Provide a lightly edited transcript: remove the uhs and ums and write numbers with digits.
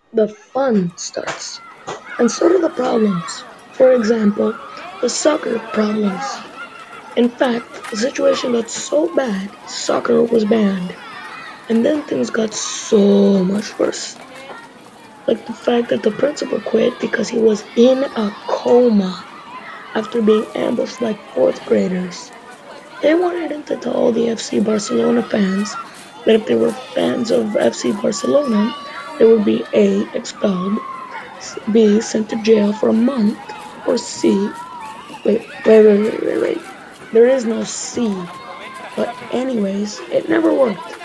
the fun starts. And so do the problems. For example, the soccer problems. In fact, the situation got so bad, soccer was banned. And then things got so much worse. Like the fact that the principal quit because he was in a coma after being ambushed by fourth graders. They wanted him to tell all the FC Barcelona fans that if they were fans of FC Barcelona, they would be A. expelled, B. sent to jail for a month, or C. Wait. There is no C. But anyways, it never worked.